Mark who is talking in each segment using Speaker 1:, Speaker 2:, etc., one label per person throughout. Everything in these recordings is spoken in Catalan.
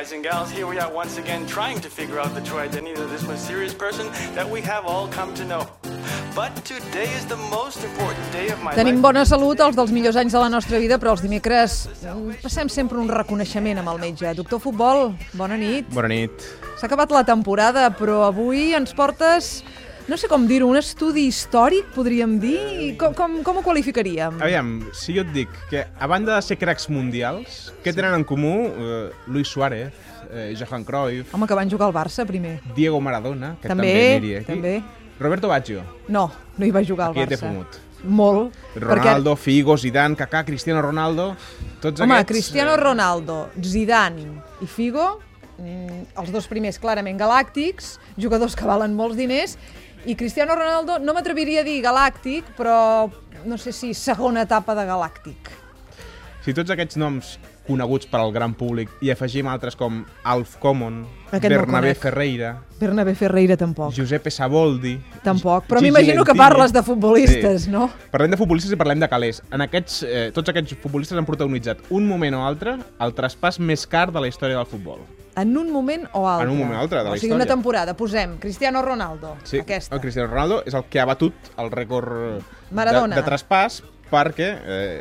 Speaker 1: guys and gals, here we are once again trying to figure out the true identity of this mysterious person that we have all come to know. But today is the most important day of my life.
Speaker 2: Tenim bona salut, els dels millors anys de la nostra vida, però els dimecres passem sempre un reconeixement amb el metge. Doctor Futbol, bona nit.
Speaker 3: Bona nit.
Speaker 2: S'ha acabat la temporada, però avui ens portes, no sé com dir-ho, un estudi històric, podríem dir? Com ho qualificaríem?
Speaker 3: Aviam, si jo et dic que a banda de ser cracs mundials, què tenen en comú Luis Suárez, Johan Cruyff...
Speaker 2: Home, que van jugar al Barça primer.
Speaker 3: Diego Maradona, que també aniria aquí.
Speaker 2: També.
Speaker 3: Roberto Baggio.
Speaker 2: No hi va jugar al Barça.
Speaker 3: Aquí té fumut.
Speaker 2: Molt.
Speaker 3: Ronaldo, Figo, Zidane, Kaká, Cristiano Ronaldo... Tots
Speaker 2: home,
Speaker 3: aquests...
Speaker 2: Cristiano Ronaldo, Zidane i Figo, els dos primers clarament galàctics, jugadors que valen molts diners, i Cristiano Ronaldo no m'atreviria a dir galàctic, però no sé si segona etapa de galàctic.
Speaker 3: Si tots aquests noms coneguts per al gran públic i afegim altres com Alf Common,
Speaker 2: Aquest
Speaker 3: Bernabé
Speaker 2: no
Speaker 3: Ferreira...
Speaker 2: Bernabé Ferreira tampoc.
Speaker 3: Giuseppe Saboldi...
Speaker 2: Tampoc, però m'imagino que parles de futbolistes,
Speaker 3: sí.
Speaker 2: No?
Speaker 3: Parlem de futbolistes i parlem de calés. En aquests, tots aquests futbolistes han protagonitzat un moment o altre el traspàs més car de la història del futbol.
Speaker 2: En un moment o altre?
Speaker 3: En un moment o altre de la història.
Speaker 2: O sigui, una temporada, posem Cristiano Ronaldo,
Speaker 3: sí,
Speaker 2: aquesta.
Speaker 3: El Cristiano Ronaldo és el que ha batut el rècord de traspàs perquè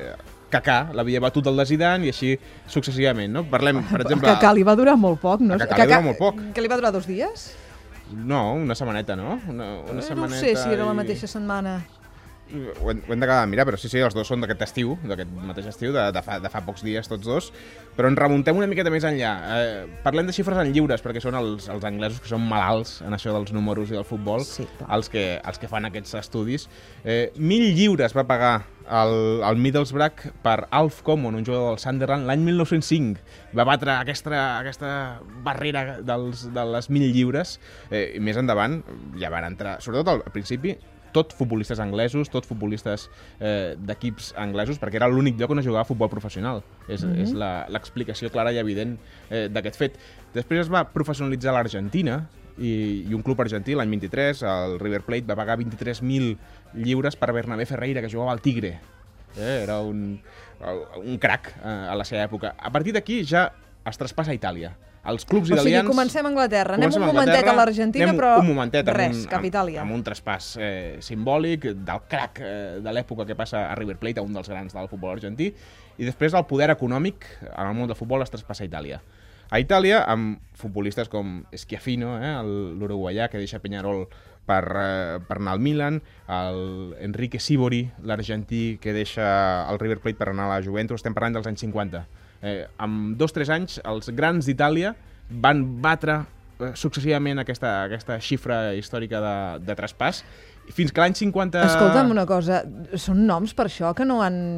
Speaker 3: Kaká l'havia batut el de Zidane i així successivament, no? Parlem, per exemple...
Speaker 2: Kaká li va durar molt poc, no?
Speaker 3: Kaká li va durar molt poc.
Speaker 2: Que li va durar 2 dies?
Speaker 3: No, una setmaneta, no? Una setmaneta
Speaker 2: no sé si era la mateixa setmana.
Speaker 3: Ho hem d'acabar de mirar, però sí, els dos són d'aquest estiu, d'aquest mateix estiu, de fa pocs dies tots dos, però ens remuntem una miqueta més enllà. Parlem de xifres en lliures, perquè són els anglesos que són malalts en això dels números i del futbol, sí, els que fan aquests estudis. 1.000 lliures va pagar el Middlesbrough per Alf Common, un jugador del Sunderland, l'any 1905. Va batre aquesta barrera de les 1.000 lliures, i més endavant ja van entrar, sobretot al principi, tot futbolistes anglesos, tot futbolistes d'equips anglesos, perquè era l'únic lloc on es jugava futbol professional. És l'explicació clara i evident d'aquest fet. Després es va professionalitzar l'Argentina, i un club argentí, l'any 23, el River Plate, va pagar 23.000 lliures per Bernabé Ferreira, que jugava al Tigre. Era un crac a la seva època. A partir d'aquí ja es traspassa a Itàlia. Els clubs italians...
Speaker 2: O sigui, comencem a Anglaterra. Anem un momentet a l'Argentina, però res, cap a Itàlia.
Speaker 3: Amb un traspàs simbòlic del crac de l'època que passa a River Plate, un dels grans del futbol argentí, i després el poder econòmic en el món del futbol es traspassa a Itàlia. A Itàlia, amb futbolistes com Schiaffino, l'uruguaià que deixa Peñarol per anar al Milan, Enrique Sivori, l'argentí que deixa el River Plate per anar a la Juventus, estem parlant dels anys 50. En 2 o 3 anys, els grans d'Itàlia van batre successivament aquesta xifra històrica de traspàs, fins que l'any 50...
Speaker 2: Escolta'm una cosa, són noms per això que no han...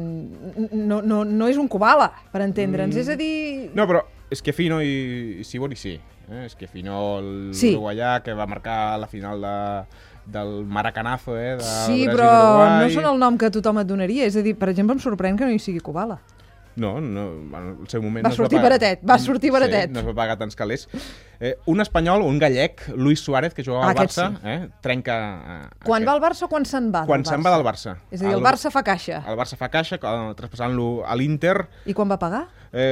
Speaker 2: No és un Kubala, per entendre'ns, és a dir...
Speaker 3: No, però Schiaffino i Sivori sí. Schiaffino, l'uruguaià, que va marcar la final del Maracanazo, de
Speaker 2: sí,
Speaker 3: Brasil-Uruguai.
Speaker 2: Però no són el nom que tothom et donaria. És a dir, per exemple, em sorprèn que no hi sigui Kubala.
Speaker 3: No, al seu moment
Speaker 2: va sortir baratet.
Speaker 3: Sí, no es va pagar tants calés. Un espanyol, un gallec, Luis Suárez, que jugava al Barça, trenca...
Speaker 2: Quan va al Barça o quan se'n va?
Speaker 3: Quan se'n va del Barça.
Speaker 2: És a dir, el Barça fa caixa.
Speaker 3: El Barça fa caixa, traspassant-lo a l'Inter.
Speaker 2: I quan va pagar?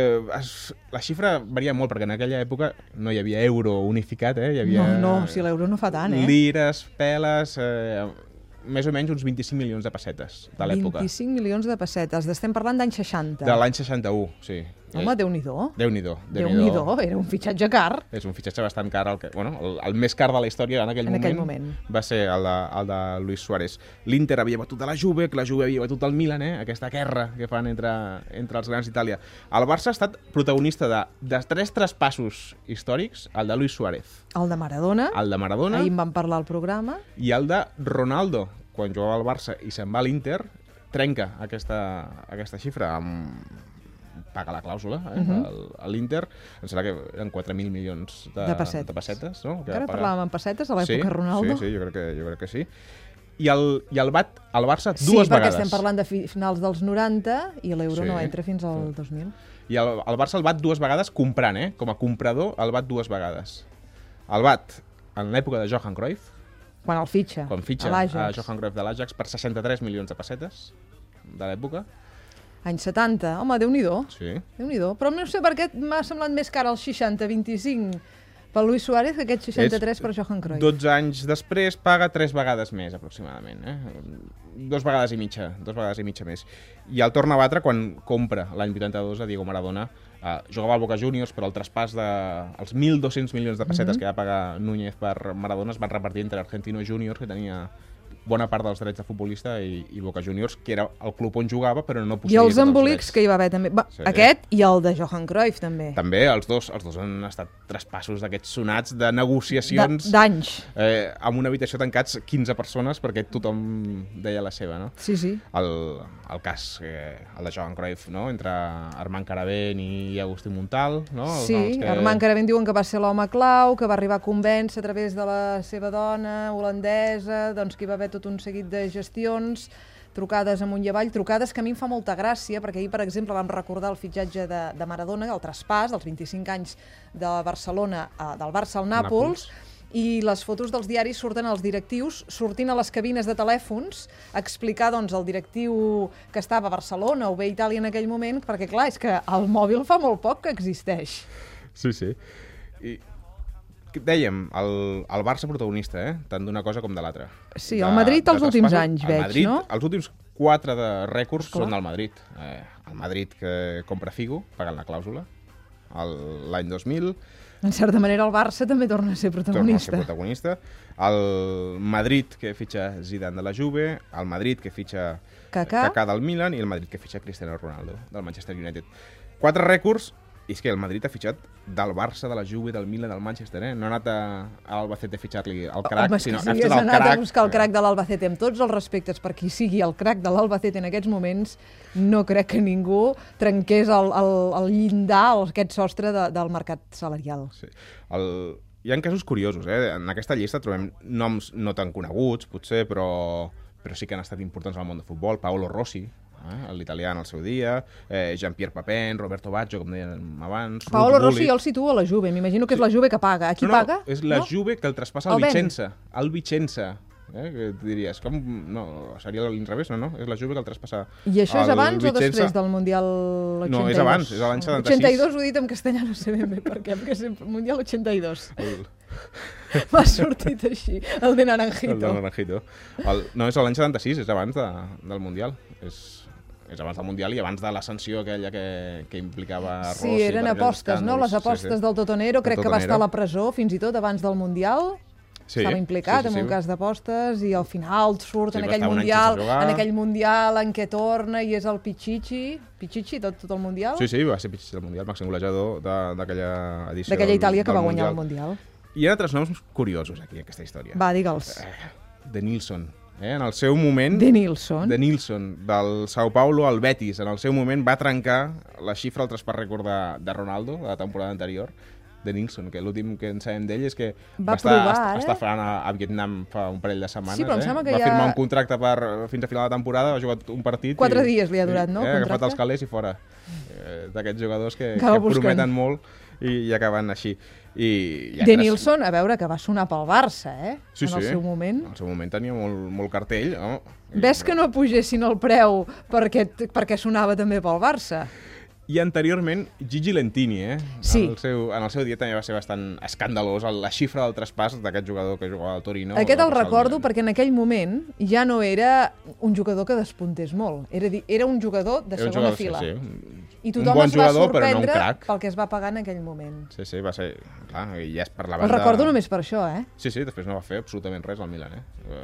Speaker 3: La xifra varia molt, perquè en aquella època no hi havia euro unificat, hi havia...
Speaker 2: No, si l'euro no fa tant,
Speaker 3: lires, peles... més o menys uns 25 milions de pessetes de l'època.
Speaker 2: 25 milions de pessetes, estem parlant d'any 60.
Speaker 3: De l'any 61, sí.
Speaker 2: Home, Déu-n'hi-do.
Speaker 3: Déu-n'hi-do,
Speaker 2: era un fitxatge car.
Speaker 3: És un fitxatge bastant car, el més car de la història en aquell moment va ser el de Luis Suárez. L'Inter havia batut a la Juve, que la Juve havia batut el Milan, aquesta guerra que fan entre els grans d'Itàlia. El Barça ha estat protagonista de 3 traspassos històrics, el de Luis Suárez.
Speaker 2: El de Maradona. Ahir en vam parlar al programa.
Speaker 3: I el de Ronaldo, quan jugava al Barça i se'n va a l'Inter, trenca aquesta xifra paga la clàusula a l'Inter, em sembla que eren 4.000 milions de pessetes, no?
Speaker 2: Encara parlàvem en pessetes a l'època Ronaldo?
Speaker 3: Sí, jo crec que sí. I el Barça dues vegades.
Speaker 2: Sí, perquè estem parlant de finals dels 90 i l'euro no entra fins al 2000.
Speaker 3: I el Barça el bat 2 vegades comprant, com a comprador el bat 2 vegades. El bat en l'època de Johan Cruyff,
Speaker 2: quan fitxa
Speaker 3: a Johan Cruyff de l'Ajax per 63 milions de pessetes de l'època,
Speaker 2: Anys 70. Home, Déu-n'hi-do.
Speaker 3: Sí.
Speaker 2: Déu-n'hi-do. Però no sé per què m'ha semblat més car el 60-25 per Luis Suárez que aquest 63 per Johan Cruyff.
Speaker 3: 12 anys després paga 3 vegades més, aproximadament. 2 vegades i mitja més. I el torna a batre quan compra l'any 82 a Diego Maradona. Jugava al Boca Juniors, però el traspàs dels 1.200 milions de pessetes que va pagar Núñez per Maradona es van repartir entre Argentino Juniors, que tenia bona part dels drets de futbolista, i Boca Juniors, que era el club on jugava, però no
Speaker 2: I
Speaker 3: posseïa
Speaker 2: els
Speaker 3: tots
Speaker 2: embolics
Speaker 3: drets.
Speaker 2: que hi va haver també.
Speaker 3: Sí.
Speaker 2: Aquest i el de Johan Cruyff també.
Speaker 3: També, els dos han estat traspassos d'aquests sonats de negociacions
Speaker 2: D'anys.
Speaker 3: amb una habitació tancats 15 persones perquè tothom deia la seva, no?
Speaker 2: Sí, sí.
Speaker 3: El cas, el de Johan Cruyff, no? Entre Armand Caravent i Agustí Montal, no?
Speaker 2: Sí, Armand Caravent diuen que va ser l'home clau, que va arribar a convèncer a través de la seva dona holandesa, doncs que hi va haver tot un seguit de gestions, trucades amunt i avall, trucades que a mi em fa molta gràcia, perquè ahir, per exemple, vam recordar el fitxatge de Maradona, el traspàs dels 25 anys de Barcelona, del Barça al Nàpols, i les fotos dels diaris surten els directius, sortint a les cabines de telèfons, a explicar doncs, el directiu que estava a Barcelona o bé a Itàlia en aquell moment, perquè clar, és que el mòbil fa molt poc que existeix.
Speaker 3: Sí, sí. I dèiem, el Barça protagonista, tant d'una cosa com de l'altra.
Speaker 2: Sí, el Madrid els últims anys, veig,
Speaker 3: Madrid,
Speaker 2: no?
Speaker 3: Els últims 4 de rècords són del Madrid. El Madrid que compra Figo, pagant la clàusula, l'any 2000.
Speaker 2: En certa manera el Barça també torna a ser protagonista.
Speaker 3: El Madrid que fitxa Zidane de la Juve, el Madrid que fitxa Kaká del Milan i el Madrid que fitxa Cristiano Ronaldo del Manchester United. 4 rècords. I és que el Madrid ha fitxat del Barça, de la Juve, del Milan, del Manchester, No ha anat a Albacete a fitxar-li el crac, sinó ha fitxat el
Speaker 2: anat
Speaker 3: crac.
Speaker 2: a buscar el crac de l'Albacete. Amb tots els respectes per qui sigui el crac de l'Albacete en aquests moments, no crec que ningú trenqués el llindar o aquest sostre del mercat salarial.
Speaker 3: Sí. Hi ha casos curiosos, En aquesta llista trobem noms no tan coneguts, potser, però sí que han estat importants al món del futbol. Paolo Rossi, l'italià en el seu dia, Jean-Pierre Papin, Roberto Baggio, com dèiem abans...
Speaker 2: Paolo Rossi jo el situo a la Juve, m'imagino que és la Juve que paga. A qui paga?
Speaker 3: És la Juve que el traspassa al Vicenza. Al Vicenza. Que diries, com... No, seria l'inrevés, no? És la Juve que el traspassa al Vicenza.
Speaker 2: I això és abans o després del Mundial 82?
Speaker 3: No, és abans, és l'any 76.
Speaker 2: 82 ho he dit en castellà, no sé ben bé per què, perquè és Mundial 82. M'ha sortit així, el de Naranjito.
Speaker 3: El de Naranjito. No, és l'any 76, és abans del Mundial. És abans del Mundial i abans de la sanció aquella que implicava Rossi.
Speaker 2: Sí, eren apostes, no? Les apostes del Totonero, crec que va estar a la presó fins i tot abans del Mundial. Estava implicat en un cas d'apostes i al final surt en aquell Mundial en què torna i és el Pichichi tot el Mundial.
Speaker 3: Sí, va ser Pichichi del Mundial, màxim golejador d'aquella edició.
Speaker 2: D'aquella Itàlia que va guanyar el Mundial.
Speaker 3: Hi ha altres noms curiosos aquí, en aquesta història.
Speaker 2: Va, digue'ls.
Speaker 3: De Nilsson. En el seu moment...
Speaker 2: De Nilsson,
Speaker 3: del Sao Paulo al Betis. En el seu moment va trencar la xifra al traspàs rècord de Ronaldo, de la temporada anterior, de Nilsson, que l'últim que en sabem d'ell és que va estar a Vietnam fa un parell de setmanes.
Speaker 2: Sí, però em sembla que
Speaker 3: va firmar un contracte fins a final de temporada, va jugar un partit...
Speaker 2: 4 dies li ha durat, no?
Speaker 3: Ha agafat els calés i fora. D'aquests jugadors que prometen molt i acaben així.
Speaker 2: De Nilsson, a veure, que va sonar pel Barça,
Speaker 3: Sí,
Speaker 2: en el seu moment.
Speaker 3: En el seu moment tenia molt cartell, no?
Speaker 2: Ves que no pugessin el preu perquè sonava també pel Barça.
Speaker 3: I anteriorment, Gigi Lentini,
Speaker 2: Sí.
Speaker 3: En el seu dia també va ser bastant escandalós la xifra del traspàs d'aquest jugador que jugava al Torino.
Speaker 2: Aquest el recordo perquè en aquell moment ja no era un jugador que despuntés molt. Era un jugador de segona fila. I tothom es va sorprendre pel que es va pagar en aquell moment.
Speaker 3: Sí, va ser... Clar, i ja es parlava
Speaker 2: El recordo només per això,
Speaker 3: Sí, després no va fer absolutament res al Milan,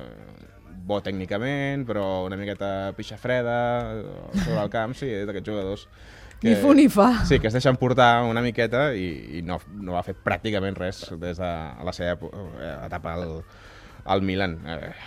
Speaker 3: Bo tècnicament, però una miqueta pixa freda sobre el camp, sí, d'aquests jugadors.
Speaker 2: Ni fu ni fa.
Speaker 3: Sí, que es deixen portar una miqueta i no va fer pràcticament res des de la seva etapa al Milan.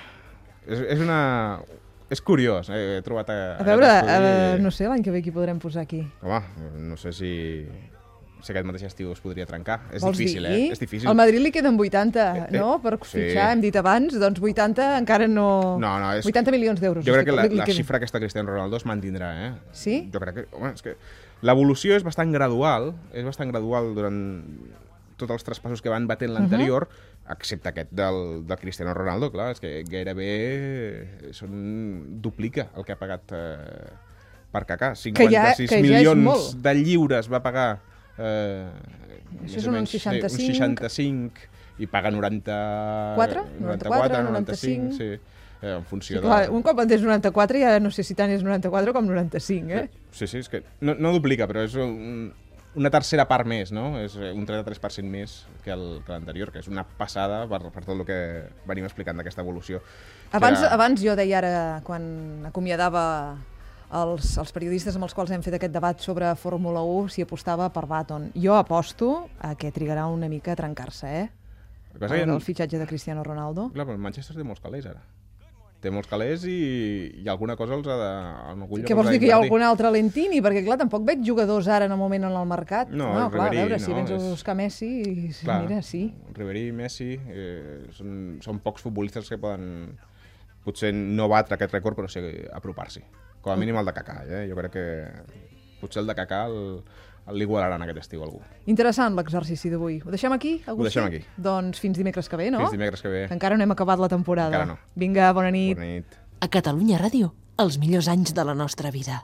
Speaker 3: És curiós, he trobat...
Speaker 2: A veure, no sé, l'any que ve qui podrem posar aquí.
Speaker 3: Home, no sé si aquest mateix estiu es podria trencar. És
Speaker 2: Vols
Speaker 3: difícil,
Speaker 2: dir?
Speaker 3: És difícil.
Speaker 2: Al Madrid li queden 80, no? Per fitxar, hem dit abans, doncs 80 encara no...
Speaker 3: No, és...
Speaker 2: 80 milions d'euros.
Speaker 3: Jo crec que la xifra aquesta Cristiano Ronaldo es mantindrà,
Speaker 2: Sí?
Speaker 3: Jo crec que... Home, és que l'evolució és bastant gradual durant tots els traspassos que van batent l'anterior, excepte aquest del Cristiano Ronaldo, clar, és que gairebé duplica el que ha pagat per Kaká.
Speaker 2: Que ja
Speaker 3: 56
Speaker 2: és
Speaker 3: milions
Speaker 2: molt.
Speaker 3: de lliures va pagar...
Speaker 2: Això són uns 65.
Speaker 3: Uns 65 i paga 94, 95, sí. En funció
Speaker 2: Clar, un cop en tens 94 ja no sé si tant és 94 com 95, eh?
Speaker 3: Sí, és que no duplica, però és una tercera part més, no? És un 33% més que l'anterior, que és una passada per tot el que venim explicant d'aquesta evolució.
Speaker 2: Abans jo deia ara, quan acomiadava els periodistes amb els quals hem fet aquest debat sobre Fórmula 1, si apostava per Button. Jo aposto a que trigarà una mica a trencar-se, el fitxatge de Cristiano Ronaldo.
Speaker 3: Clar, però el Manchester té molts calés, ara. Té molts calés i alguna cosa els ha de...
Speaker 2: Què vols dir, que hi ha algun altre Lentini? Perquè, clar, tampoc veig jugadors ara en el moment en el mercat.
Speaker 3: No,
Speaker 2: clar,
Speaker 3: Ribéry,
Speaker 2: a veure, si vens a buscar Messi,
Speaker 3: clar,
Speaker 2: mira, sí.
Speaker 3: Ribéry i Messi són pocs futbolistes que poden potser no batre aquest rècord, però sí apropar-s'hi. Com a mínim el de Kaká, Jo crec que potser el de Kaká l'igualaran aquest estiu algú.
Speaker 2: Interessant l'exercici d'avui. Ho deixem aquí, Agustí?
Speaker 3: Ho deixem aquí.
Speaker 2: Doncs fins dimecres que ve, no?
Speaker 3: Fins dimecres que ve.
Speaker 2: Encara no hem acabat la temporada.
Speaker 3: Encara no.
Speaker 2: Vinga, bona nit.
Speaker 3: Bona nit.
Speaker 4: A Catalunya Ràdio, els millors anys de la nostra vida.